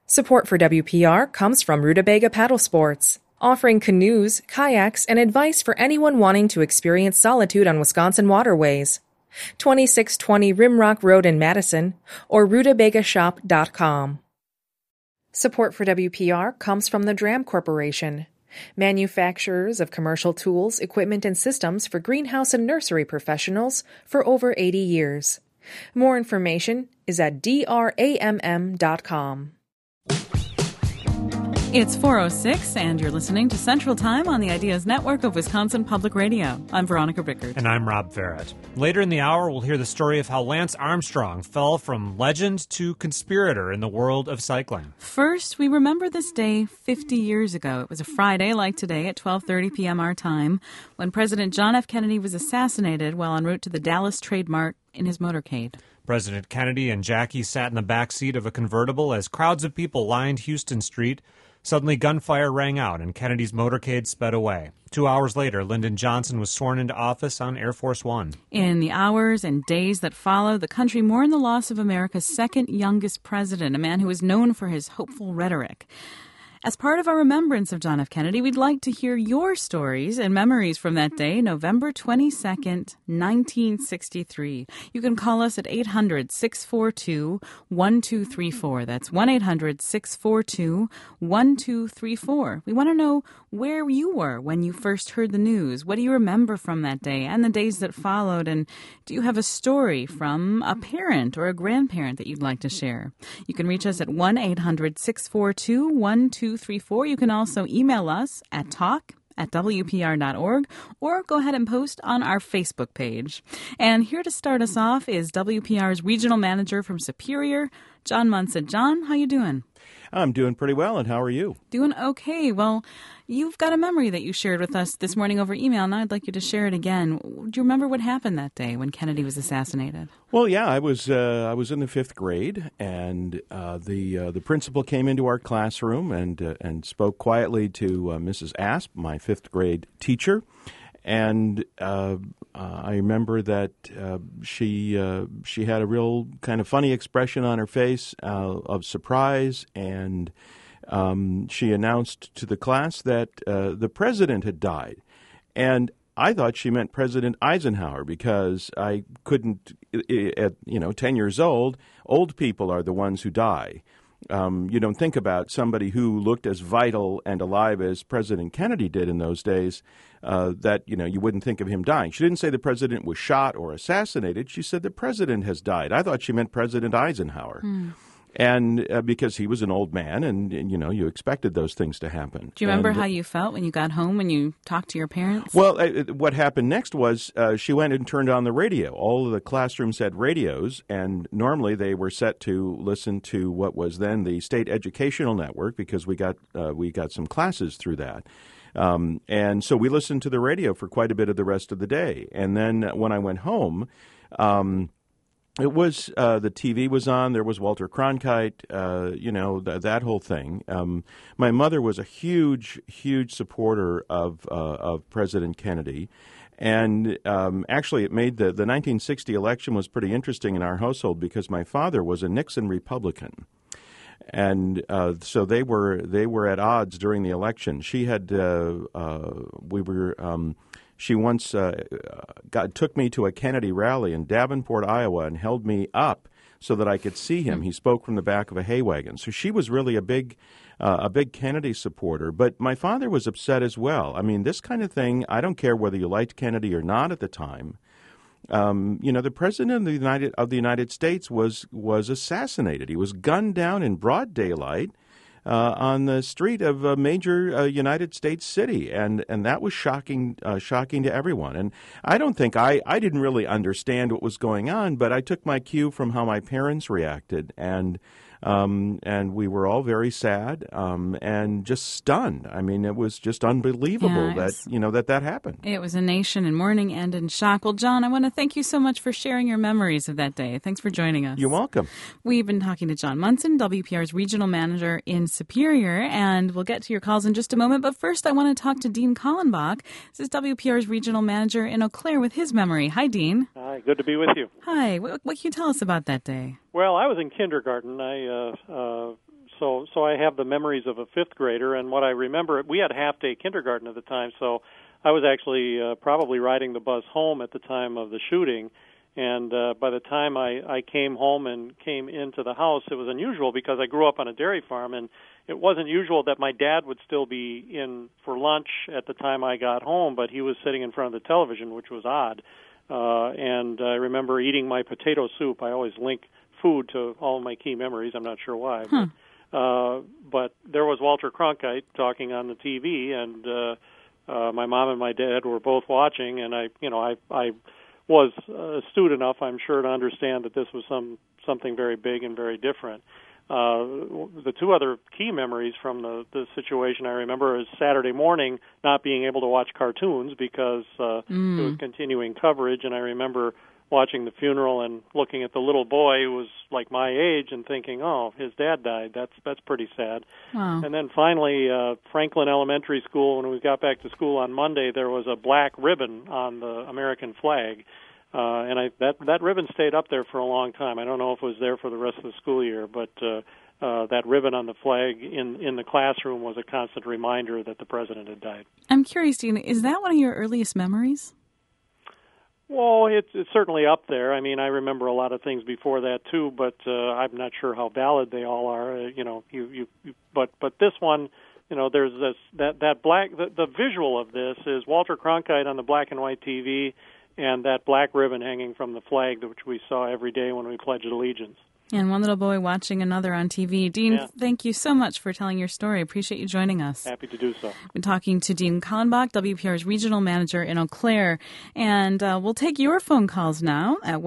Support for WPR comes from Rutabaga Paddle Sports, offering canoes, kayaks, and advice for anyone wanting to experience solitude on Wisconsin waterways. 2620 Rimrock Road in Madison or RutabagaShop.com. Support for WPR comes from the Dram Corporation, manufacturers of commercial tools, equipment, and systems for greenhouse and nursery professionals for over 80 years. More information is at dramm.com. It's 4:06, and you're listening to Central Time on the Ideas Network of Wisconsin Public Radio. I'm Veronica Rickard. And I'm Rob Farrett. Later in the hour, we'll hear the story of how Lance Armstrong fell from legend to conspirator in the world of cycling. First, we remember this day 50 years ago. It was a Friday like today at 12:30 p.m. our time when President John F. Kennedy was assassinated while en route to the Dallas Trade Mart in his motorcade. President Kennedy and Jackie sat in the back seat of a convertible as crowds of people lined Houston Street. Suddenly, gunfire rang out and Kennedy's motorcade sped away. 2 hours later, Lyndon Johnson was sworn into office on Air Force One. In the hours and days that followed, the country mourned the loss of America's second youngest president, a man who was known for his hopeful rhetoric. As part of our remembrance of John F. Kennedy, we'd like to hear your stories and memories from that day, November 22nd, 1963. You can call us at 800-642-1234. That's 1-800-642-1234. We want to know where you were when you first heard the news. What do you remember from that day and the days that followed? And do you have a story from a parent or a grandparent that you'd like to share? You can reach us at 1-800-642-1234. You can also email us at talk@wpr.org or go ahead and post on our Facebook page. And here to start us off is WPR's regional manager from Superior, John Munson. John, how you doing? I'm doing pretty well, and how are you? Doing okay. Well, you've got a memory that you shared with us this morning over email, and I'd like you to share it again. Do you remember what happened that day when Kennedy was assassinated? Well, yeah, I was in the fifth grade, and the principal came into our classroom and spoke quietly to Mrs. Asp, my fifth grade teacher. And I remember that she had a real kind of funny expression on her face of surprise, and she announced to the class that the president had died. And I thought she meant President Eisenhower because I couldn't, at 10 years old people are the ones who die. You don't think about somebody who looked as vital and alive as President Kennedy did in those days, that, you wouldn't think of him dying. She didn't say the president was shot or assassinated. She said the president has died. I thought she meant President Eisenhower. And because he was an old man and, you expected those things to happen. Do you remember how you felt when you got home, when you talked to your parents? Well, what happened next was she went and turned on the radio. All of the classrooms had radios, and normally they were set to listen to what was then the State Educational Network because we got some classes through that. And so we listened to the radio for quite a bit of the rest of the day. And then when I went home, it was the TV was on. There was Walter Cronkite, that whole thing. My mother was a huge, huge supporter of President Kennedy. And actually, it made the 1960 election was pretty interesting in our household because my father was a Nixon Republican. And so they were at odds during the election. She had She once took me to a Kennedy rally in Davenport, Iowa, and held me up so that I could see him. He spoke from the back of a hay wagon. So she was really a big Kennedy supporter. But my father was upset as well. I mean, this kind of thing, I don't care whether you liked Kennedy or not at the time. The president of the United States was assassinated. He was gunned down in broad daylight on the street of a major United States city, and that was shocking to everyone. And I don't think I didn't really understand what was going on, but I took my cue from how my parents reacted, and we were all very sad and just stunned. I mean, it was just unbelievable that happened. It was a nation in mourning and in shock. Well, John, I want to thank you so much for sharing your memories of that day. Thanks for joining us. You're welcome. We've been talking to John Munson, WPR's regional manager in Superior, and we'll get to your calls in just a moment. But first, I want to talk to Dean Kallenbach. This is WPR's regional manager in Eau Claire with his memory. Hi, Dean. Hi, good to be with you. Hi. What can you tell us about that day? Well, I was in kindergarten. I So I have the memories of a fifth grader, and what I remember, we had half-day kindergarten at the time, so I was actually probably riding the bus home at the time of the shooting. And by the time I came home and came into the house, it was unusual because I grew up on a dairy farm, and it wasn't usual that my dad would still be in for lunch at the time I got home, but he was sitting in front of the television, which was odd. And I remember eating my potato soup. I always link food to all of my key memories. I'm not sure why. But there was Walter Cronkite talking on the TV, and my mom and my dad were both watching, and I was astute enough, I'm sure, to understand that this was something very big and very different. The two other key memories from the situation I remember is Saturday morning not being able to watch cartoons because it was continuing coverage, and I remember watching the funeral and looking at the little boy who was like my age and thinking, oh, his dad died. That's pretty sad. Wow. And then finally, Franklin Elementary School, when we got back to school on Monday, there was a black ribbon on the American flag. And that ribbon stayed up there for a long time. I don't know if it was there for the rest of the school year, but that ribbon on the flag in the classroom was a constant reminder that the president had died. I'm curious, Dean, is that one of your earliest memories? Well, it's certainly up there. I mean, I remember a lot of things before that too, but I'm not sure how valid they all are. But this one, there's that black. The visual of this is Walter Cronkite on the black and white TV, and that black ribbon hanging from the flag, which we saw every day when we pledged allegiance. And one little boy watching another on TV. Dean, Thank you so much for telling your story. Appreciate you joining us. Happy to do so. We've been talking to Dean Kallenbach, WPR's regional manager in Eau Claire. And we'll take your phone calls now at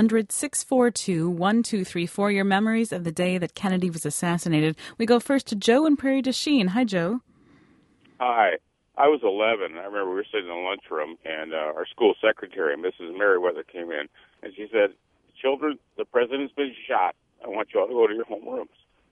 1-800-642-1234. Your memories of the day that Kennedy was assassinated. We go first to Joe in Prairie du Chien. Hi, Joe. Hi. I was 11. I remember we were sitting in the lunchroom, and our school secretary, Mrs. Merriweather, came in, and she said, "Children, the president's been shot. I want you all to go to your homerooms."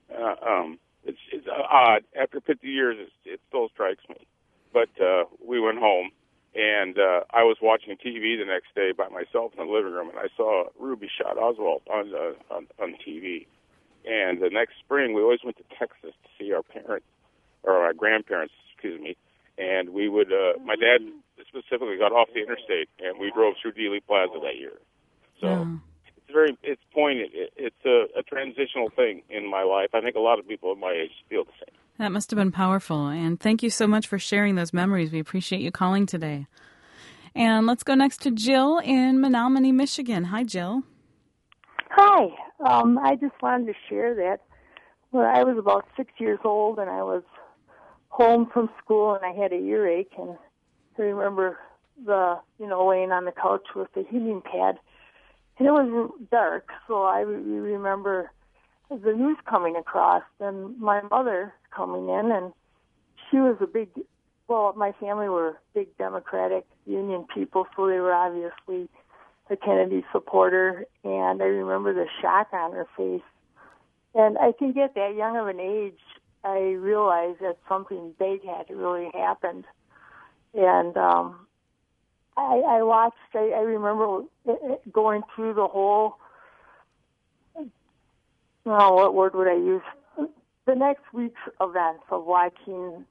It's odd. After 50 years, it still strikes me. But we went home, and I was watching TV the next day by myself in the living room, and I saw Ruby shot Oswald on TV. And the next spring, we always went to Texas to see our parents, or our grandparents, excuse me. And we would, my dad specifically got off the interstate, and we drove through Dealey Plaza that year. So it's poignant. It's a transitional thing in my life. I think a lot of people of my age feel the same. That must have been powerful. And thank you so much for sharing those memories. We appreciate you calling today. And let's go next to Jill in Menominee, Michigan. Hi, Jill. Hi. I just wanted to share that when I was about 6 years old and I was home from school and I had a earache, and I remember laying on the couch with the heating pad, and it was dark, so I remember the news coming across and my mother coming in, and she was my family were big Democratic Union people, so they were obviously a Kennedy supporter, and I remember the shock on her face. And I think at that young of an age, I realized that something big had really happened. And I watched, I remember going through the whole, what word would I use? The next week's events of watching,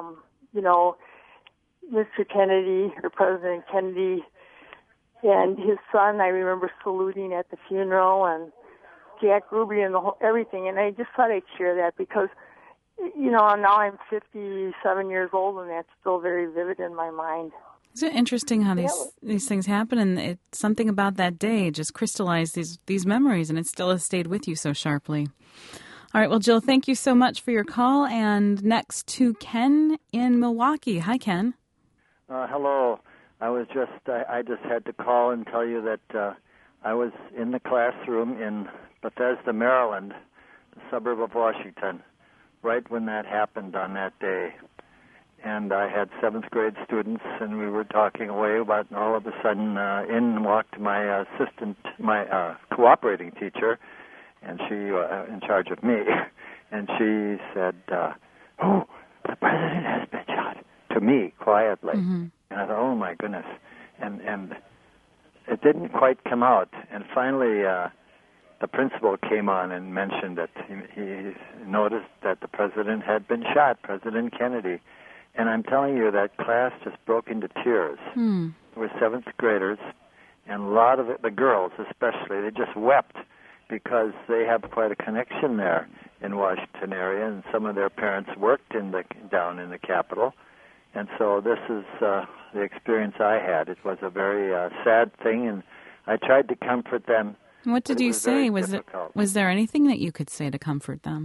Mr. Kennedy, or President Kennedy, and his son, I remember saluting at the funeral, and Jack Ruby and everything. And I just thought I'd share that because, now I'm 57 years old, and that's still very vivid in my mind. Isn't it interesting how these things happen, and something about that day just crystallized these memories, and it still has stayed with you so sharply. All right, well, Jill, thank you so much for your call. And next to Ken in Milwaukee. Hi, Ken. Hello. I just had to call and tell you that I was in the classroom in Bethesda, Maryland, the suburb of Washington, right when that happened on that day. And I had 7th grade students, and we were talking away about, and all of a sudden in walked my cooperating teacher, and she in charge of me, and she said, "Oh, the president has been shot," to me quietly. Mm-hmm. And I thought, oh my goodness, and it didn't quite come out. And finally, the principal came on and mentioned that he noticed that the president had been shot, President Kennedy. And I'm telling you, that class just broke into tears. There were seventh graders, and a lot of it, the girls especially, they just wept because they have quite a connection there in Washington area, and some of their parents worked down in the Capitol. And so this is the experience I had. It was a very sad thing, and I tried to comfort them. What did you say? Was there anything that you could say to comfort them?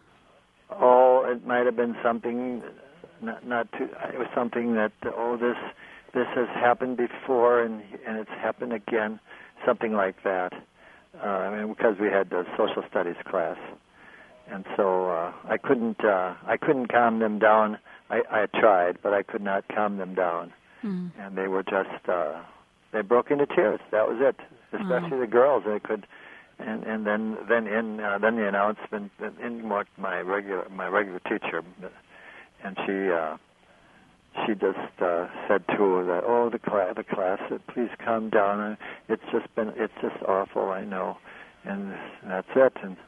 Oh, it might have been something, not too. It was something that this has happened before, and it's happened again, something like that. Because we had the social studies class, and so I couldn't calm them down. I tried, but I could not calm them down, and they were just they broke into tears. That was it. Especially the girls, they could, and then the announcement in my regular teacher, and she just said to her that the class please calm down. It's just awful, I know, and that's it. And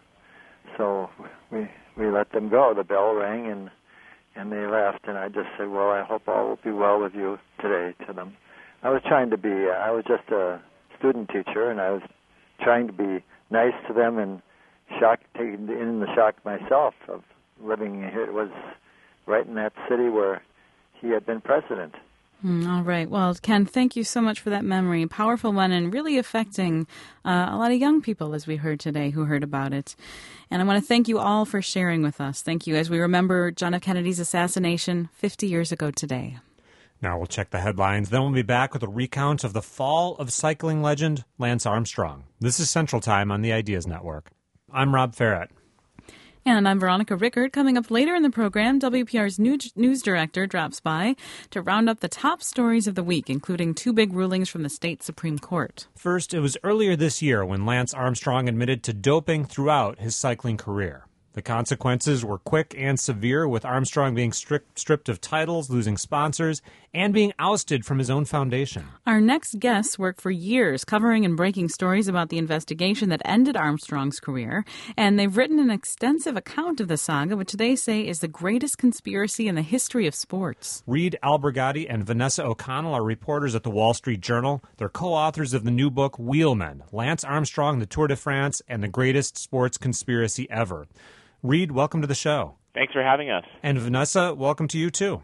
so we let them go. The bell rang and they left, and I just said, well, I hope all will be well with you today to them. I was just a student teacher, and I was trying to be nice to them and taking in the shock myself of living here. It was right in that city where he had been president. All right. Well, Ken, thank you so much for that memory. Powerful one, and really affecting a lot of young people, as we heard today, who heard about it. And I want to thank you all for sharing with us. Thank you, as we remember John F. Kennedy's assassination 50 years ago today. Now we'll check the headlines. Then we'll be back with a recount of the fall of cycling legend Lance Armstrong. This is Central Time on the Ideas Network. I'm Rob Ferret. And I'm Veronica Rickard. Coming up later in the program, WPR's news director drops by to round up the top stories of the week, including two big rulings from the state Supreme Court. First, it was earlier this year when Lance Armstrong admitted to doping throughout his cycling career. The consequences were quick and severe, with Armstrong being stripped of titles, losing sponsors, and being ousted from his own foundation. Our next guests worked for years covering and breaking stories about the investigation that ended Armstrong's career, and they've written an extensive account of the saga, which they say is the greatest conspiracy in the history of sports. Reed Albergati and Vanessa O'Connell are reporters at the Wall Street Journal. They're co-authors of the new book, Wheelmen: Lance Armstrong, the Tour de France, and the Greatest Sports Conspiracy Ever. Reed, welcome to the show. Thanks for having us. And Vanessa, welcome to you too.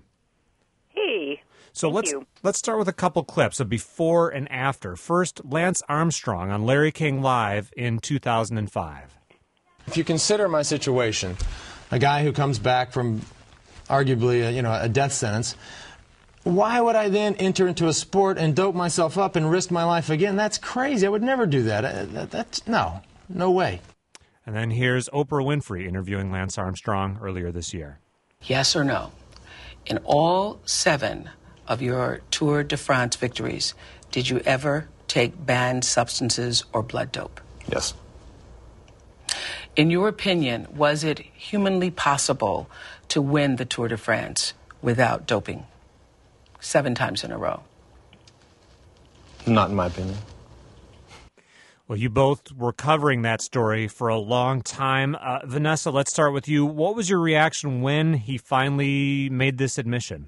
Hey. So let's start with a couple clips of before and after. First, Lance Armstrong on Larry King Live in 2005. If you consider my situation, a guy who comes back from arguably a death sentence, why would I then enter into a sport and dope myself up and risk my life again? That's crazy. I would never do that. No way. And then here's Oprah Winfrey interviewing Lance Armstrong earlier this year. Yes or no? In all 7 of your Tour de France victories, did you ever take banned substances or blood dope? Yes. In your opinion, was it humanly possible to win the Tour de France without doping 7 times in a row? Not in my opinion. Well, you both were covering that story for a long time. Vanessa, let's start with you. What was your reaction when he finally made this admission?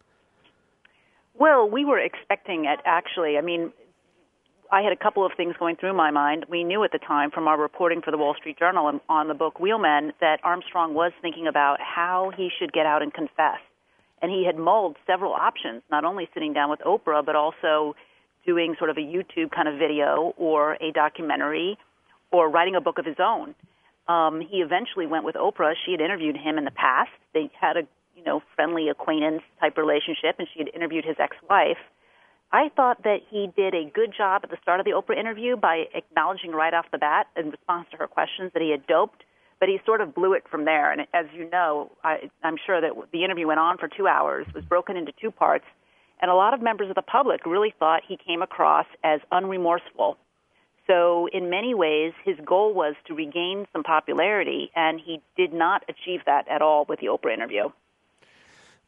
Well, we were expecting it, actually. I mean, I had a couple of things going through my mind. We knew at the time from our reporting for the Wall Street Journal on the book Wheelmen that Armstrong was thinking about how he should get out and confess. And he had mulled several options, not only sitting down with Oprah, but also doing sort of a YouTube kind of video or a documentary or writing a book of his own. He eventually went with Oprah. She had interviewed him in the past. They had a friendly acquaintance type relationship, and she had interviewed his ex-wife. I thought that he did a good job at the start of the Oprah interview by acknowledging right off the bat in response to her questions that he had doped, but he sort of blew it from there. And as you know, I'm sure that the interview went on for 2 hours, was broken into 2 parts, and a lot of members of the public really thought he came across as unremorseful. So in many ways, his goal was to regain some popularity, and he did not achieve that at all with the Oprah interview.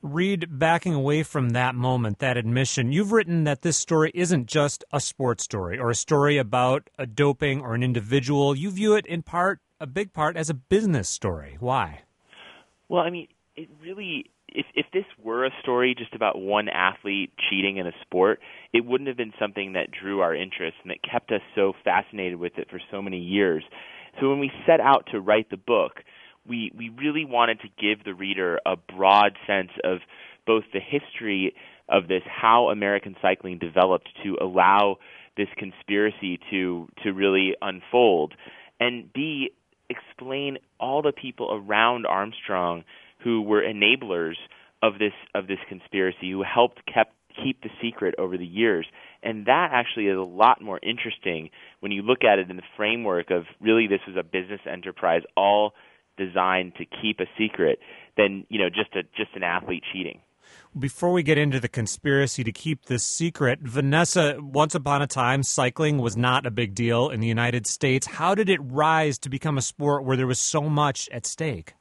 Reed, backing away from that moment, that admission, you've written that this story isn't just a sports story or a story about a doping or an individual. You view it in part, a big part, as a business story. Why? Well, I mean, it really, if this were a story just about one athlete cheating in a sport, it wouldn't have been something that drew our interest and that kept us so fascinated with it for so many years. So when we set out to write the book, we really wanted to give the reader a broad sense of both the history of this, how American cycling developed to allow this conspiracy to really unfold, and B, explain all the people around Armstrong who were enablers of this conspiracy, who helped keep the secret over the years. And that actually is a lot more interesting when you look at it in the framework of really this was a business enterprise all designed to keep a secret than just an athlete cheating. Before we get into the conspiracy to keep this secret, Vanessa, once upon a time, cycling was not a big deal in the United States. How did it rise to become a sport where there was so much at stake?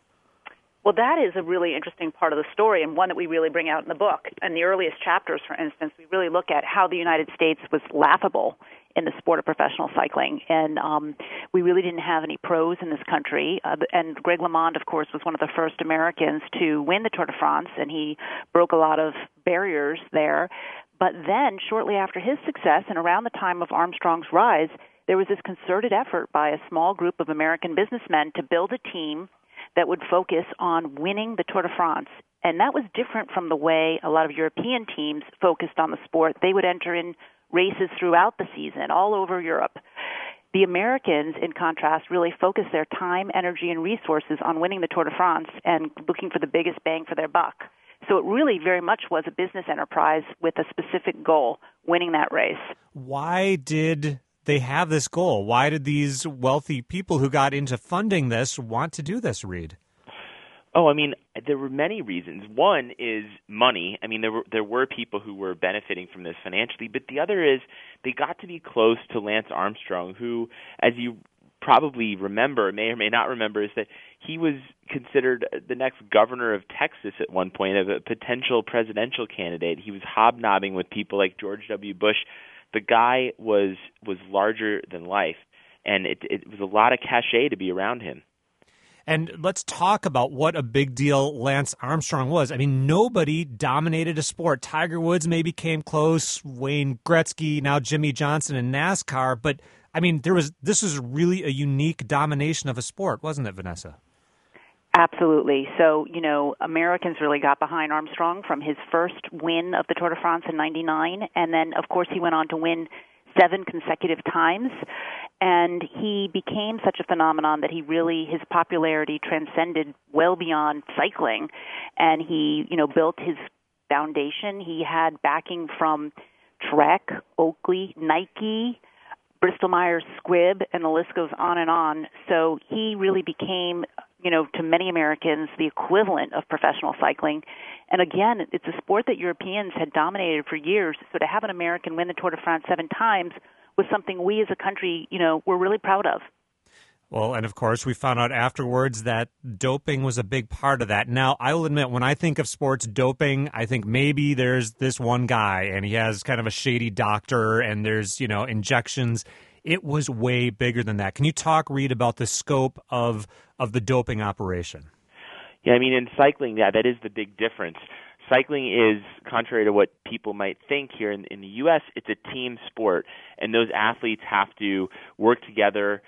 Well, that is a really interesting part of the story, and one that we really bring out in the book. In the earliest chapters, for instance, we really look at how the United States was laughable in the sport of professional cycling. And we really didn't have any pros in this country. And Greg LeMond, of course, was one of the first Americans to win the Tour de France, and he broke a lot of barriers there. But then, shortly after his success and around the time of Armstrong's rise, there was this concerted effort by a small group of American businessmen to build a team that would focus on winning the Tour de France. And that was different from the way a lot of European teams focused on the sport. They would enter in races throughout the season, all over Europe. The Americans, in contrast, really focused their time, energy, and resources on winning the Tour de France and looking for the biggest bang for their buck. So it really very much was a business enterprise with a specific goal, winning that race. Why did they have this goal? Why did these wealthy people who got into funding this want to do this, Reed? Oh, I mean, there were many reasons. One is money. I mean, there were people who were benefiting from this financially, but the other is they got to be close to Lance Armstrong, who, as you probably remember, may or may not remember, is that he was considered the next governor of Texas at one point, of a potential presidential candidate. He was hobnobbing with people like George W. Bush. The guy was larger than life, and it was a lot of cachet to be around him. And let's talk about what a big deal Lance Armstrong was. I mean, nobody dominated a sport. Tiger Woods maybe came close, Wayne Gretzky, now Jimmy Johnson in NASCAR. But, I mean, this was really a unique domination of a sport, wasn't it, Vanessa? Absolutely. So, Americans really got behind Armstrong from his first win of the Tour de France in 99. And then, of course, he went on to win 7 consecutive times. And he became such a phenomenon that his popularity transcended well beyond cycling. And he, built his foundation. He had backing from Trek, Oakley, Nike, Bristol-Myers Squibb, and the list goes on and on. So he really became, to many Americans, the equivalent of professional cycling. And again, it's a sport that Europeans had dominated for years. So to have an American win the Tour de France 7 times was something we as a country, we're really proud of. Well, and of course, we found out afterwards that doping was a big part of that. Now, I will admit, when I think of sports doping, I think maybe there's this one guy and he has kind of a shady doctor and there's, injections. It was way bigger than that. Can you talk, Reed, about the scope of the doping operation? Yeah, I mean, in cycling, that is the big difference. Cycling is, contrary to what people might think here in the U.S., it's a team sport, and those athletes have to work together.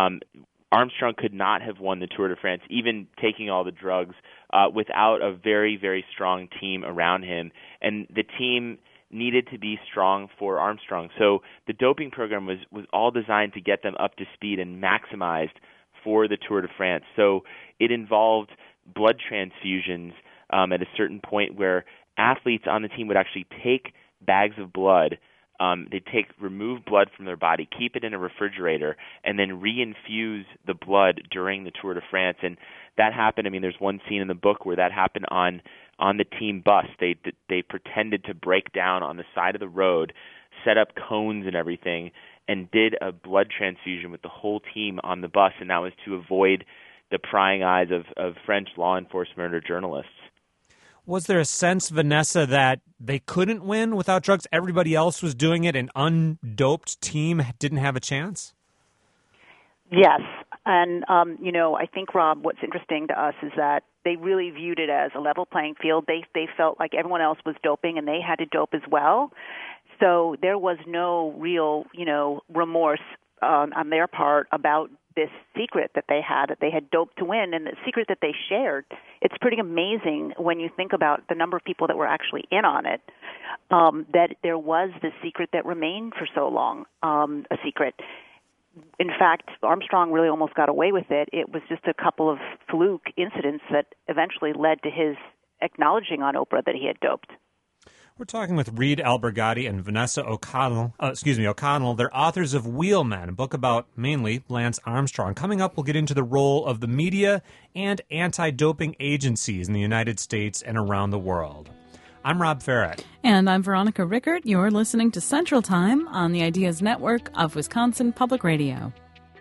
Armstrong could not have won the Tour de France, even taking all the drugs, without a very, very strong team around him. And the team needed to be strong for Armstrong. So the doping program was all designed to get them up to speed and maximized for the Tour de France. So it involved blood transfusions at a certain point where athletes on the team would actually take bags of blood. They'd remove blood from their body, keep it in a refrigerator, and then reinfuse the blood during the Tour de France. And that happened. I mean, there's one scene in the book where that happened on the team bus. They pretended to break down on the side of the road, set up cones and everything, and did a blood transfusion with the whole team on the bus. And that was to avoid the prying eyes of French law enforcement or journalists. Was there a sense, Vanessa, that they couldn't win without drugs? Everybody else was doing it. An undoped team didn't have a chance? Yes. And, I think, Rob, what's interesting to us is that they really viewed it as a level playing field. They felt like everyone else was doping and they had to dope as well. So there was no real, remorse on their part about this secret that they had doped to win, and the secret that they shared. It's pretty amazing when you think about the number of people that were actually in on it, that there was this secret that remained for so long, a secret. In fact, Armstrong really almost got away with it. It was just a couple of fluke incidents that eventually led to his acknowledging on Oprah that he had doped. We're talking with Reed Albergati and Vanessa O'Connell. They're authors of Wheelmen, a book about mainly Lance Armstrong. Coming up, we'll get into the role of the media and anti-doping agencies in the United States and around the world. I'm Rob Farrett. And I'm Veronica Rickert. You're listening to Central Time on the Ideas Network of Wisconsin Public Radio.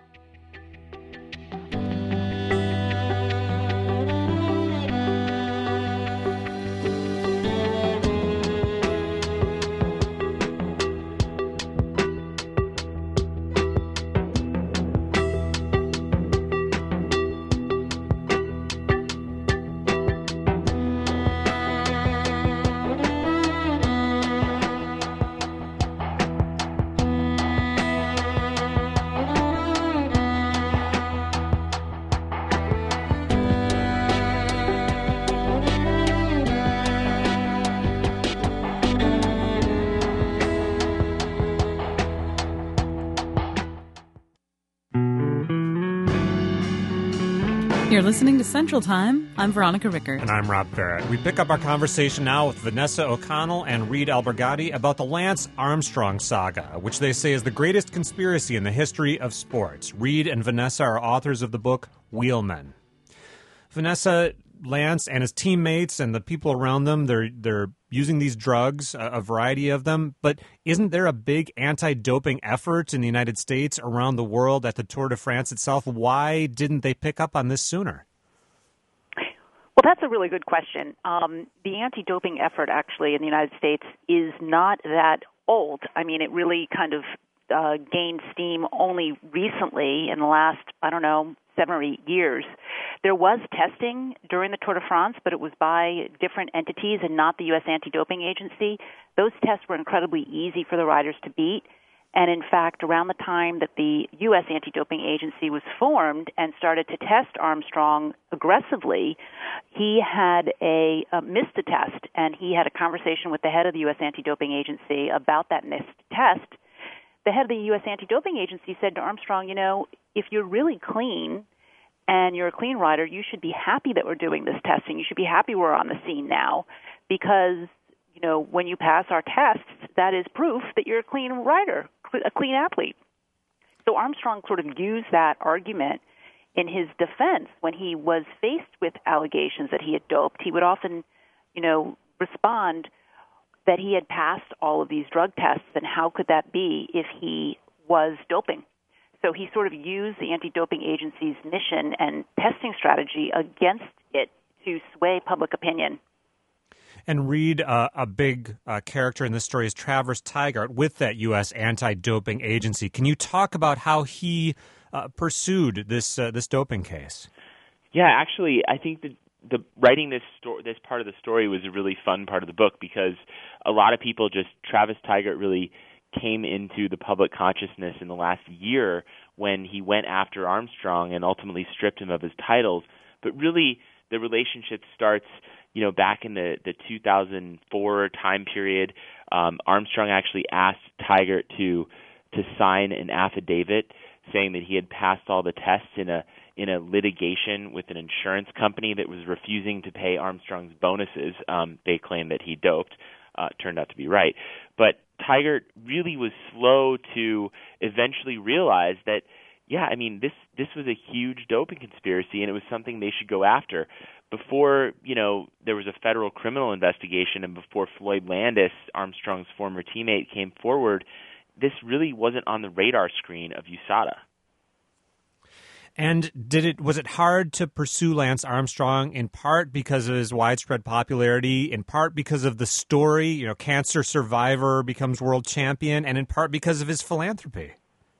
You're listening to Central Time. I'm Veronica Rickert. And I'm Rob Barrett. We pick up our conversation now with Vanessa O'Connell and Reed Albergati about the Lance Armstrong saga, which they say is the greatest conspiracy in the history of sports. Reed and Vanessa are authors of the book Wheelmen. Vanessa, Lance and his teammates and the people around them, they're using these drugs, a variety of them, but isn't there a big anti-doping effort in the United States, around the world, at the Tour de France itself? Why didn't they pick up on this sooner? Well, that's a really good question. The anti-doping effort actually in the United States is not that old. I mean, it really kind of gained steam only recently in the last, 7 or 8 years. There was testing during the Tour de France, but it was by different entities and not the U.S. Anti-Doping Agency. Those tests were incredibly easy for the riders to beat. And in fact, around the time that the U.S. Anti-Doping Agency was formed and started to test Armstrong aggressively, he had missed a test, and he had a conversation with the head of the U.S. Anti-Doping Agency about that missed test. The head of the U.S. Anti-Doping Agency said to Armstrong, if you're really clean and you're a clean rider, you should be happy that we're doing this testing. You should be happy we're on the scene now because, when you pass our tests, that is proof that you're a clean rider, a clean athlete. So Armstrong sort of used that argument in his defense when he was faced with allegations that he had doped. He would often, respond that he had passed all of these drug tests, and how could that be if he was doping? So he sort of used the anti-doping agency's mission and testing strategy against it to sway public opinion. And Reed, a big character in this story is Travis Tygart with that U.S. Anti-Doping Agency. Can you talk about how he pursued this doping case? Yeah, actually, I think the writing this part of the story was a really fun part of the book because a lot of people Travis Tygart really came into the public consciousness in the last year when he went after Armstrong and ultimately stripped him of his titles. But really, the relationship starts, back in the 2004 time period. Armstrong actually asked Tygart to sign an affidavit saying that he had passed all the tests in a litigation with an insurance company that was refusing to pay Armstrong's bonuses. They claimed that he doped. Turned out to be right. But Tygart really was slow to eventually realize that, this was a huge doping conspiracy and it was something they should go after. Before, there was a federal criminal investigation and before Floyd Landis, Armstrong's former teammate, came forward, this really wasn't on the radar screen of USADA. And was it hard to pursue Lance Armstrong in part because of his widespread popularity, in part because of the story, cancer survivor becomes world champion, and in part because of his philanthropy?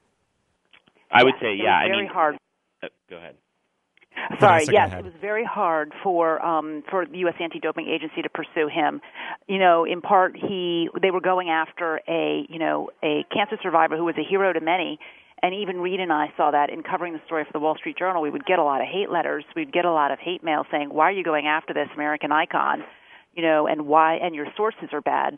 I would say, yeah. Very hard. Go ahead. Sorry, yes, it was very hard for the U.S. Anti-Doping Agency to pursue him. In part, they were going after a cancer survivor who was a hero to many. And even Reed and I saw that in covering the story for the Wall Street Journal. We would get a lot of hate letters. We'd get a lot of hate mail saying, "Why are you going after this American icon?" And why? And your sources are bad.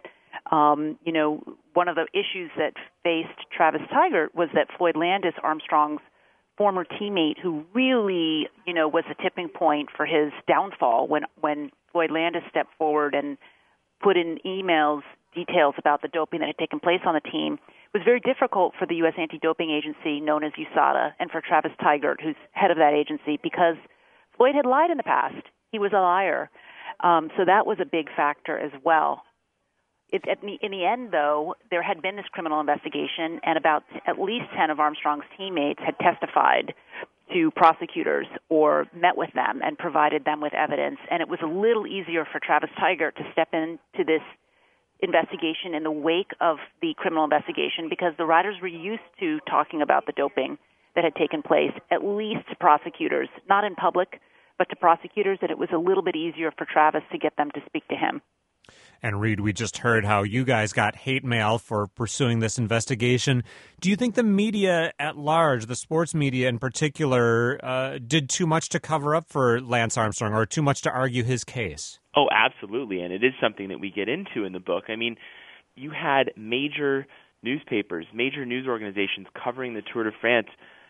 One of the issues that faced Travis Tygart was that Floyd Landis, Armstrong's former teammate, who really, was a tipping point for his downfall when Floyd Landis stepped forward and put in emails details about the doping that had taken place on the team. It was very difficult for the U.S. Anti-Doping Agency, known as USADA, and for Travis Tygart, who's head of that agency, because Floyd had lied in the past. He was a liar. So that was a big factor as well. In the end, though, there had been this criminal investigation, and at least 10 of Armstrong's teammates had testified to prosecutors or met with them and provided them with evidence. And it was a little easier for Travis Tygart to step into this investigation in the wake of the criminal investigation because the riders were used to talking about the doping that had taken place, at least to prosecutors, not in public, but to prosecutors, that it was a little bit easier for Travis to get them to speak to him. And Reed, we just heard how you guys got hate mail for pursuing this investigation. Do you think the media at large, the sports media in particular, did too much to cover up for Lance Armstrong or too much to argue his case? Oh, absolutely, and it is something that we get into in the book. I mean, you had major newspapers, major news organizations covering the Tour de France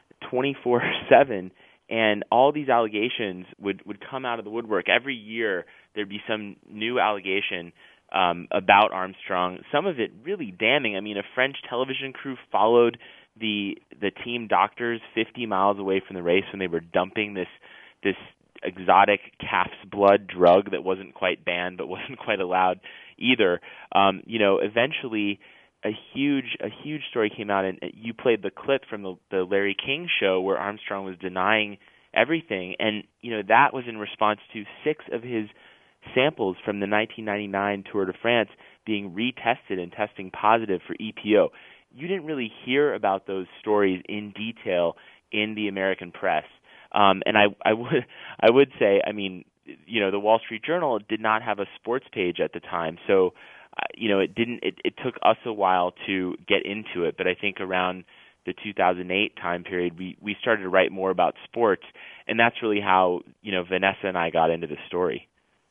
24/7, and all these allegations would come out of the woodwork. Every year there'd be some new allegation about Armstrong, some of it really damning. I mean, a French television crew followed the team doctors 50 miles away from the race when they were dumping this exotic calf's blood drug that wasn't quite banned but wasn't quite allowed either. Eventually a huge story came out, and you played the clip from the Larry King show where Armstrong was denying everything, and that was in response to 6 of his samples from the 1999 Tour de France being retested and testing positive for EPO. You didn't really hear about those stories in detail in the American press. And I would say, I mean, the Wall Street Journal did not have a sports page at the time, so it took us a while to get into it. But I think around the 2008 time period, we started to write more about sports, and that's really how Vanessa and I got into the story.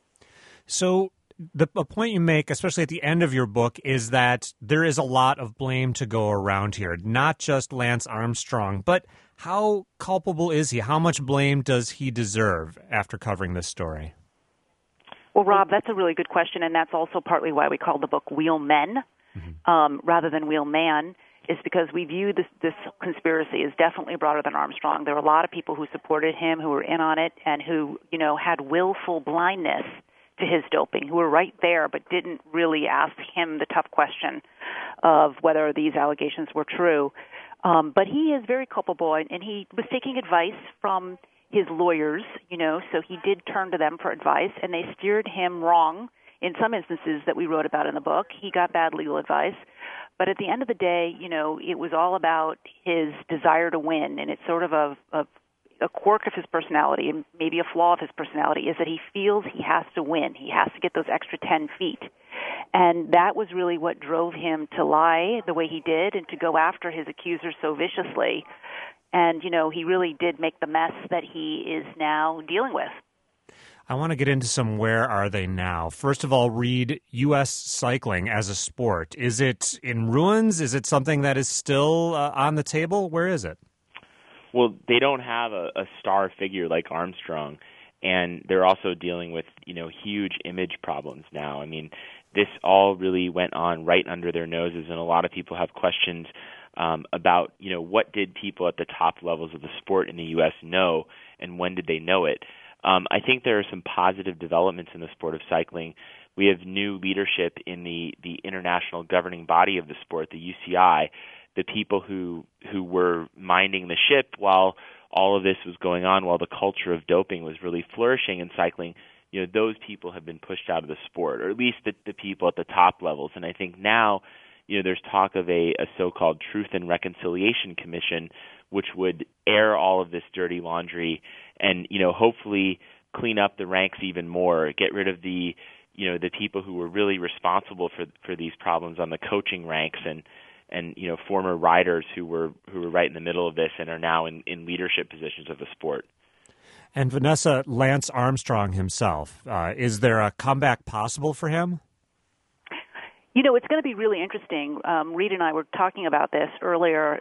So a point you make, especially at the end of your book, is that there is a lot of blame to go around here, not just Lance Armstrong, but how culpable is he? How much blame does he deserve after covering this story? Well, Rob, that's a really good question, and that's also partly why we call the book Wheel Men rather than Wheel Man, is because we view this conspiracy as definitely broader than Armstrong. There were a lot of people who supported him, who were in on it, and who, had willful blindness to his doping, who were right there but didn't really ask him the tough question of whether these allegations were true. But he is very culpable, and he was taking advice from his lawyers, so he did turn to them for advice, and they steered him wrong in some instances that we wrote about in the book. He got bad legal advice. But at the end of the day, it was all about his desire to win, and it's sort of a quirk of his personality, and maybe a flaw of his personality, is that he feels he has to win. He has to get those extra 10 feet. And that was really what drove him to lie the way he did and to go after his accusers so viciously. And, he really did make the mess that he is now dealing with. I want to get into some where are they now. First of all, Reed, U.S. cycling as a sport. Is it in ruins? Is it something that is still on the table? Where is it? Well, they don't have a star figure like Armstrong, and they're also dealing with, huge image problems now. I mean, this all really went on right under their noses, and a lot of people have questions about, what did people at the top levels of the sport in the U.S. know, and when did they know it? I think there are some positive developments in the sport of cycling. We have new leadership in the international governing body of the sport, the UCI, the people who were minding the ship while all of this was going on, while the culture of doping was really flourishing in cycling, those people have been pushed out of the sport, or at least the people at the top levels. And I think now, there's talk of a so-called Truth and Reconciliation Commission, which would air all of this dirty laundry and, hopefully clean up the ranks even more, get rid of the people who were really responsible for these problems on the coaching ranks and former riders who were right in the middle of this and are now in leadership positions of the sport. And Vanessa, Lance Armstrong himself, is there a comeback possible for him? It's going to be really interesting. Reed and I were talking about this earlier.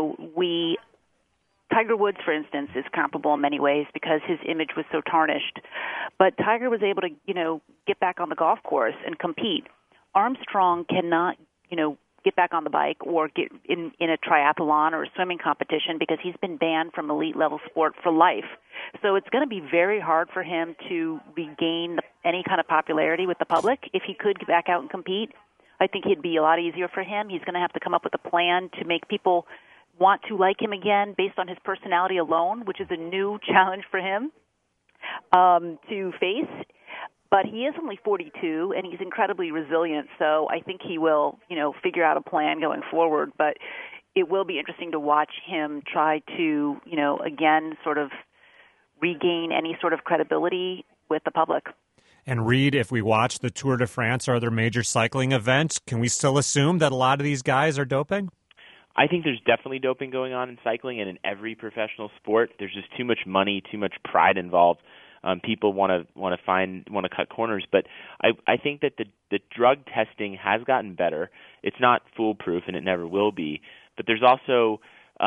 Tiger Woods, for instance, is comparable in many ways because his image was so tarnished. But Tiger was able to, get back on the golf course and compete. Armstrong cannot, get back on the bike or get in a triathlon or a swimming competition because he's been banned from elite-level sport for life. So it's going to be very hard for him to regain any kind of popularity with the public. If he could get back out and compete, I think it'd be a lot easier for him. He's going to have to come up with a plan to make people want to like him again based on his personality alone, which is a new challenge for him to face. But he is only 42, and he's incredibly resilient, so I think he will, figure out a plan going forward. But it will be interesting to watch him try to, again, sort of regain any sort of credibility with the public. And Reed, if we watch the Tour de France or other major cycling events, can we still assume that a lot of these guys are doping? I think there's definitely doping going on in cycling and in every professional sport. There's just too much money, too much pride involved. People want to cut corners, but I think that the drug testing has gotten better. It's not foolproof, and it never will be. But there's also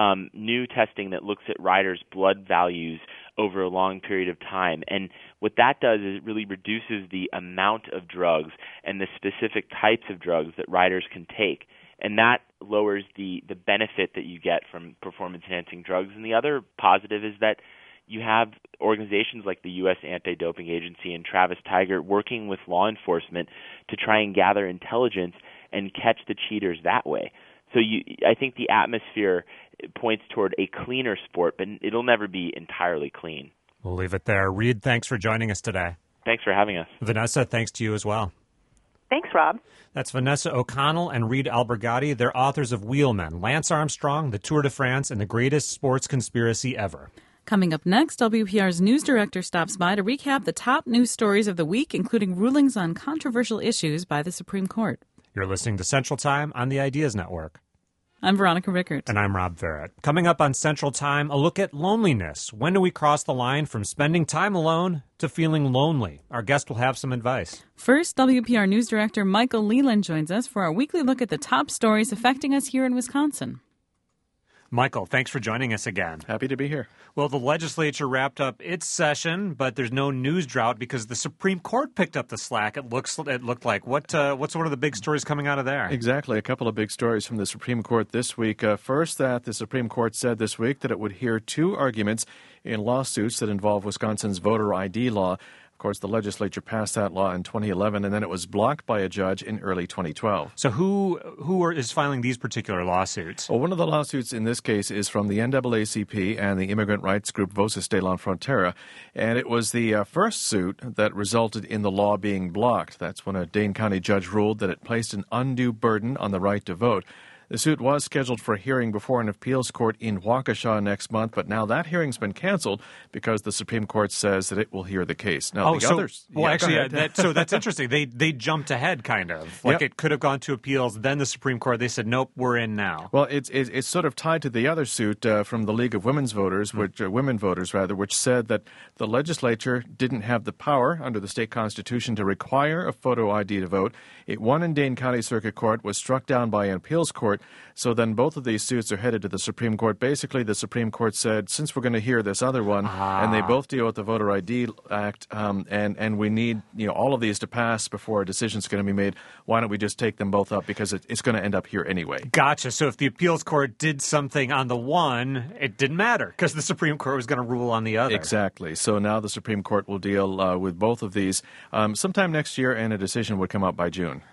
new testing that looks at riders' blood values over a long period of time, and what that does is it really reduces the amount of drugs and the specific types of drugs that riders can take, and that lowers the benefit that you get from performance-enhancing drugs. And the other positive is that you have organizations like the U.S. Anti-Doping Agency and Travis Tiger working with law enforcement to try and gather intelligence and catch the cheaters that way. So I think the atmosphere points toward a cleaner sport, but it'll never be entirely clean. We'll leave it there. Reed, thanks for joining us today. Thanks for having us. Vanessa, thanks to you as well. Thanks, Rob. That's Vanessa O'Connell and Reed Albergati. They're authors of Wheelmen, Lance Armstrong, the Tour de France, and the Greatest Sports Conspiracy Ever. Coming up next, WPR's news director stops by to recap the top news stories of the week, including rulings on controversial issues by the Supreme Court. You're listening to Central Time on the Ideas Network. I'm Veronica Rickert. And I'm Rob Verrett. Coming up on Central Time, a look at loneliness. When do we cross the line from spending time alone to feeling lonely? Our guest will have some advice. First, WPR news director Michael Leland joins us for our weekly look at the top stories affecting us here in Wisconsin. Michael, thanks for joining us again. Happy to be here. Well, the legislature wrapped up its session, but there's no news drought because the Supreme Court picked up the slack. It looked like. What's one of the big stories coming out of there? Exactly. A couple of big stories from the Supreme Court this week. First, that the Supreme Court said this week that it would hear two arguments in lawsuits that involve Wisconsin's voter ID law. Of course, the legislature passed that law in 2011, and then it was blocked by a judge in early 2012. So who is filing these particular lawsuits? Well, one of the lawsuits in this case is from the NAACP and the immigrant rights group Voces de la Frontera, and it was the first suit that resulted in the law being blocked. That's when a Dane County judge ruled that it placed an undue burden on the right to vote. The suit was scheduled for a hearing before an appeals court in Waukesha next month, but now that hearing's been canceled because the Supreme Court says that it will hear the case. Now, that's interesting. They jumped ahead, kind of. Like It could have gone to appeals, then the Supreme Court, they said, nope, we're in now. Well, it's sort of tied to the other suit from the League of Women's Voters, women voters, which said that the legislature didn't have the power under the state constitution to require a photo ID to vote. It won in Dane County Circuit Court, was struck down by an appeals court. So then both of these suits are headed to the Supreme Court. Basically, the Supreme Court said, since we're going to hear this other one, and they both deal with the Voter ID Act, and we need all of these to pass before a decision's going to be made, why don't we just take them both up because it's going to end up here anyway. Gotcha. So if the appeals court did something on the one, it didn't matter because the Supreme Court was going to rule on the other. Exactly. So now the Supreme Court will deal with both of these sometime next year, and a decision would come out by June.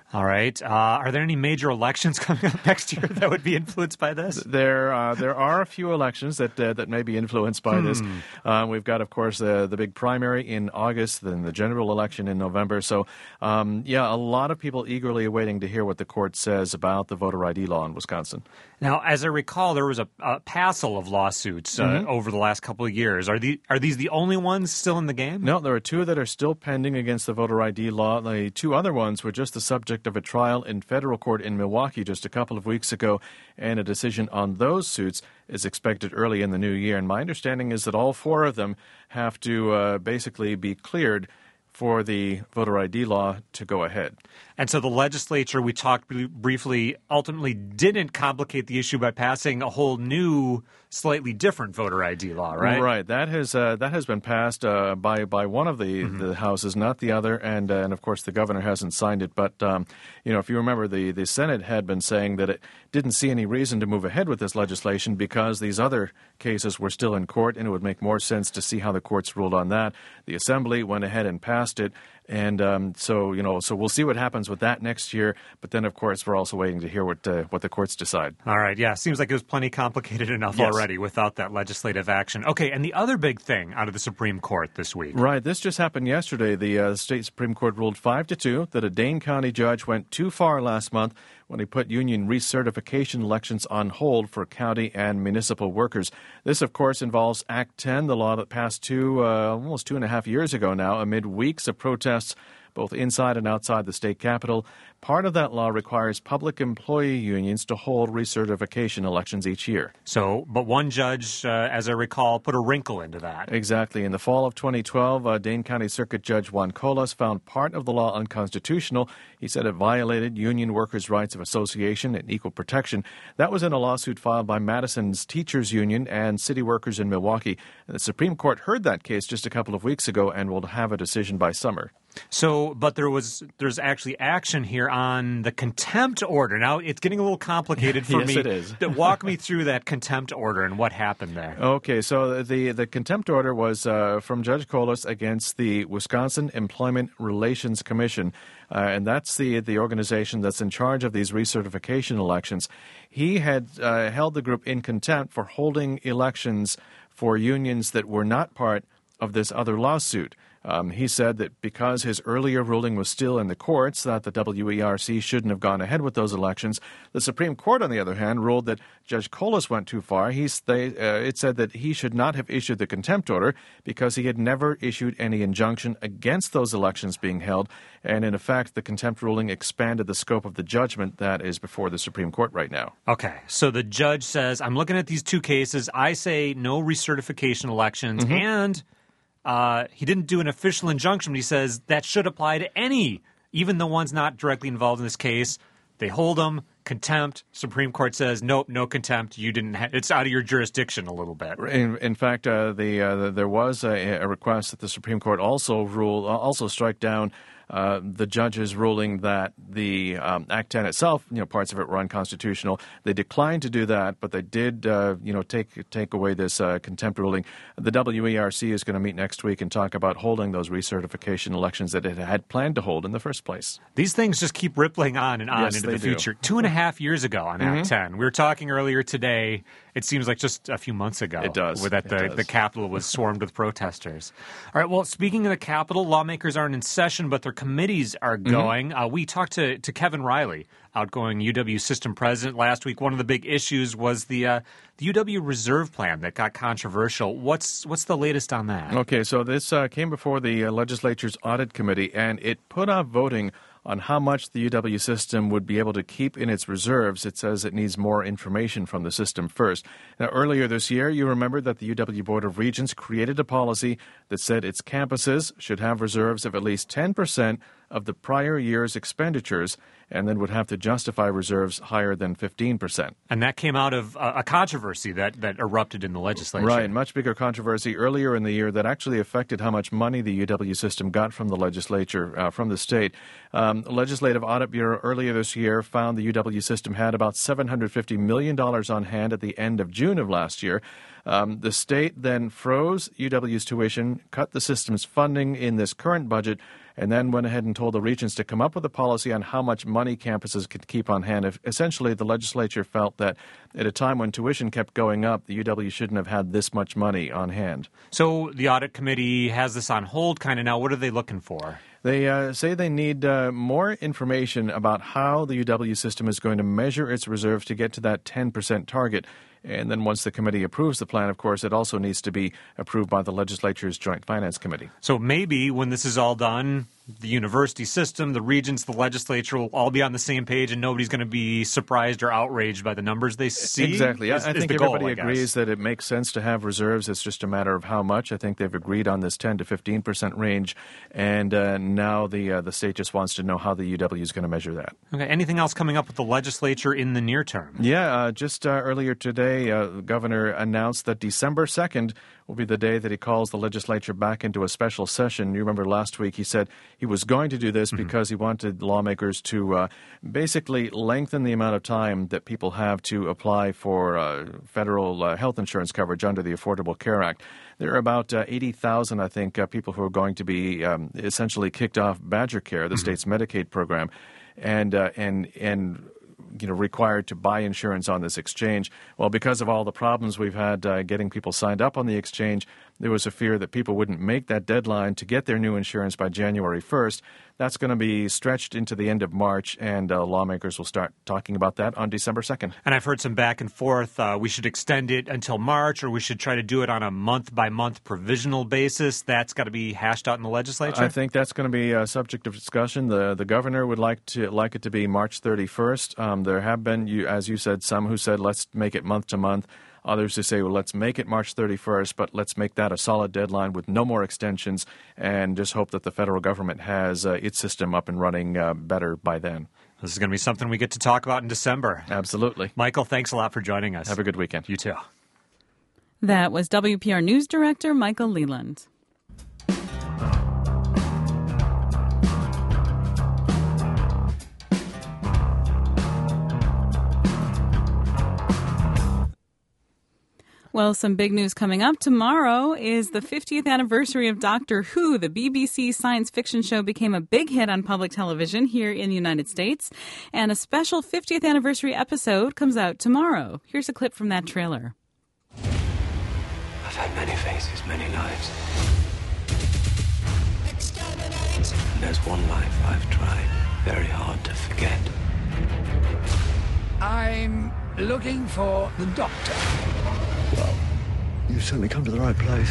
All right. Are there any major elections coming up next year that would be influenced by this? There are a few elections that may be influenced by this. We've got, of course, the big primary in August, then the general election in November. So, a lot of people eagerly awaiting to hear what the court says about the voter ID law in Wisconsin. Now, as I recall, there was a passel of lawsuits over the last couple of years. Are these the only ones still in the game? No, there are two that are still pending against the voter ID law. The two other ones were just the subject of a trial in federal court in Milwaukee just a couple of weeks ago, and a decision on those suits is expected early in the new year. And my understanding is that all four of them have to basically be cleared for the voter ID law to go ahead. And so the legislature, we talked briefly, ultimately didn't complicate the issue by passing a whole new, slightly different voter ID law, right? Right. That has been passed by one of the houses, not the other, and of course the governor hasn't signed it. But if you remember, the Senate had been saying that it didn't see any reason to move ahead with this legislation because these other cases were still in court, and it would make more sense to see how the courts ruled on that. The Assembly went ahead and passed it. And so we'll see what happens with that next year. But then, of course, we're also waiting to hear what the courts decide. All right. Yeah. Seems like it was plenty complicated enough already without that legislative action. Okay. And the other big thing out of the Supreme Court this week. Right. This just happened yesterday. The state Supreme Court ruled 5-2 that a Dane County judge went too far last month when he put union recertification elections on hold for county and municipal workers. This, of course, involves Act 10, the law that passed almost 2.5 years ago now, amid weeks of protests both inside and outside the state capitol. Part of that law requires public employee unions to hold recertification elections each year. So, but one judge, as I recall, put a wrinkle into that. Exactly. In the fall of 2012, Dane County Circuit Judge Juan Colas found part of the law unconstitutional. He said it violated union workers' rights of association and equal protection. That was in a lawsuit filed by Madison's Teachers Union and city workers in Milwaukee. The Supreme Court heard that case just a couple of weeks ago and will have a decision by summer. So, but there's actually action here on the contempt order. Now, it's getting a little complicated for me. Yes, it is. Walk me through that contempt order and what happened there. Okay, so the contempt order was from Judge Colas against the Wisconsin Employment Relations Commission, and that's the organization that's in charge of these recertification elections. He had held the group in contempt for holding elections for unions that were not part of this other lawsuit. He said that because his earlier ruling was still in the courts, that the WERC shouldn't have gone ahead with those elections. The Supreme Court, on the other hand, ruled that Judge Colas went too far. It said that he should not have issued the contempt order because he had never issued any injunction against those elections being held. And in effect, the contempt ruling expanded the scope of the judgment that is before the Supreme Court right now. Okay, so the judge says, I'm looking at these two cases. I say no recertification elections, and he didn't do an official injunction, but he says that should apply to any, even the ones not directly involved in this case. They hold them, contempt. Supreme Court says, nope, no contempt. You didn't. It's out of your jurisdiction a little bit. In fact, there was a request that the Supreme Court also strike down the judge's ruling that the Act 10 itself, parts of it were unconstitutional. They declined to do that, but they did, take away this contempt ruling. The WERC is going to meet next week and talk about holding those recertification elections that it had planned to hold in the first place. These things just keep rippling on and on into the future. 2.5 years ago on Act 10. We were talking earlier today. It seems like just a few months ago. It does. The Capitol was swarmed with protesters. All right, well, speaking of the Capitol, lawmakers aren't in session, but their committees are going. We talked to Kevin Riley, outgoing UW system president, last week. One of the big issues was the UW reserve plan that got controversial. What's the latest on that? Okay, so this came before the legislature's audit committee, and it put off voting on how much the UW system would be able to keep in its reserves. It says it needs more information from the system first. Now, earlier this year, you remember that the UW Board of Regents created a policy that said its campuses should have reserves of at least 10% of the prior year's expenditures, and then would have to justify reserves higher than 15%. And that came out of a controversy that erupted in the legislature. Right, much bigger controversy earlier in the year that actually affected how much money the UW system got from the legislature, from the state. Legislative Audit Bureau earlier this year found the UW system had about $750 million on hand at the end of June of last year. The state then froze UW's tuition, cut the system's funding in this current budget, and then went ahead and told the regents to come up with a policy on how much money campuses could keep on hand. If essentially, the legislature felt that at a time when tuition kept going up, the UW shouldn't have had this much money on hand. So the audit committee has this on hold kind of now. What are they looking for? They say they need more information about how the UW system is going to measure its reserves to get to that 10% target. And then once the committee approves the plan, of course, it also needs to be approved by the legislature's Joint Finance Committee. So maybe when this is all done, the university system, the regents, the legislature will all be on the same page and nobody's going to be surprised or outraged by the numbers they see? Exactly. I think everybody goal, agrees that it makes sense to have reserves. It's just a matter of how much. I think they've agreed on this 10 to 15% range, and now the state just wants to know how the UW is going to measure that. Okay. Anything else coming up with the legislature in the near term? Yeah, just earlier today, the governor announced that December 2nd will be the day that he calls the legislature back into a special session. You remember last week he said he was going to do this because he wanted lawmakers to basically lengthen the amount of time that people have to apply for federal health insurance coverage under the Affordable Care Act. There are about 80,000, I think, people who are going to be essentially kicked off Badger Care, the state's Medicaid program, and required to buy insurance on this exchange. Well, because of all the problems we've had getting people signed up on the exchange, there was a fear that people wouldn't make that deadline to get their new insurance by January 1st. That's going to be stretched into the end of March, and lawmakers will start talking about that on December 2nd. And I've heard some back and forth. We should extend it until March, or we should try to do it on a month-by-month provisional basis. That's got to be hashed out in the legislature? I think that's going to be a subject of discussion. The governor would like it to be March 31st. There have been, as you said, some who said, let's make it month to month. Others who say, well, let's make it March 31st, but let's make that a solid deadline with no more extensions and just hope that the federal government has its system up and running better by then. This is going to be something we get to talk about in December. Absolutely. Michael, thanks a lot for joining us. Have a good weekend. You too. That was WPR News Director Michael Leland. Well, some big news coming up. Tomorrow is the 50th anniversary of Doctor Who. The BBC science fiction show became a big hit on public television here in the United States. And a special 50th anniversary episode comes out tomorrow. Here's a clip from that trailer. I've had many faces, many lives. And there's one life I've tried very hard to forget. I'm looking for the Doctor. Well, you've certainly come to the right place.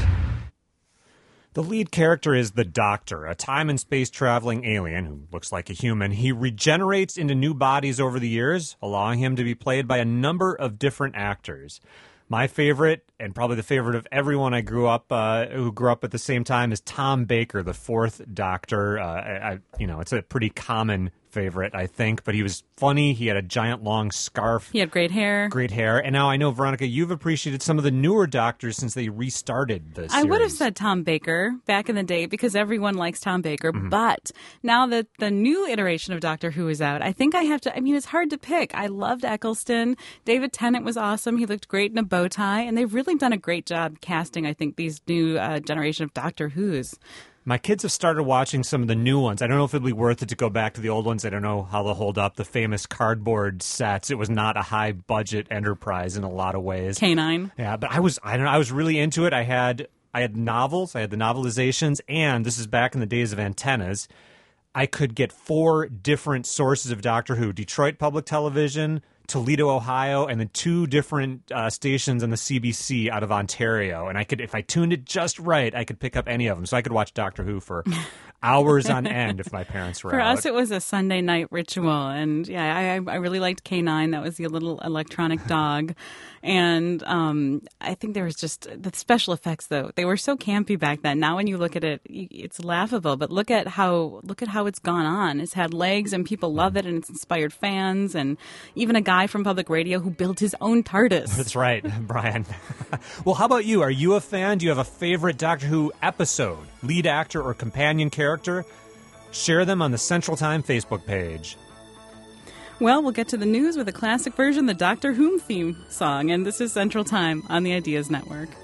The lead character is the Doctor, a time and space traveling alien who looks like a human. He regenerates into new bodies over the years, allowing him to be played by a number of different actors. My favorite, and probably the favorite of everyone who grew up at the same time, is Tom Baker, the fourth Doctor. It's a pretty common favorite, I think, but he was funny. He had a giant long scarf. He had great hair. And now I know, Veronica, you've appreciated some of the newer Doctors since they restarted the series. I would have said Tom Baker back in the day because everyone likes Tom Baker, but now that the new iteration of Doctor Who is out, I think I have to, it's hard to pick. I loved Eccleston. David Tennant was awesome. He looked great in a bow tie, and they've really done a great job casting, I think, these new generation of Doctor Who's. My kids have started watching some of the new ones. I don't know if it'd be worth it to go back to the old ones. I don't know how they'll hold up. The famous cardboard sets. It was not a high-budget enterprise in a lot of ways. K9. Yeah, but I was really into it. I had novels. I had the novelizations, and this is back in the days of antennas. I could get 4 different sources of Doctor Who: Detroit Public Television, Toledo, Ohio, and then 2 different stations on the CBC out of Ontario. And I could, if I tuned it just right, I could pick up any of them. So I could watch Doctor Who for hours on end if my parents were For out. us, it was a Sunday night ritual. And yeah, I really liked K9. That was the little electronic dog. And I think there was just the special effects, though. They were so campy back then. Now when you look at it, it's laughable. But look at how it's gone on. It's had legs and people love it, and it's inspired fans, and even a guy from public radio who built his own TARDIS. That's right, Brian. Well, how about you? Are you a fan? Do you have a favorite Doctor Who episode, lead actor, or companion character? Share them on the Central Time Facebook page. Well, we'll get to the news with a classic version, the Doctor Who theme song. And this is Central Time on the Ideas Network.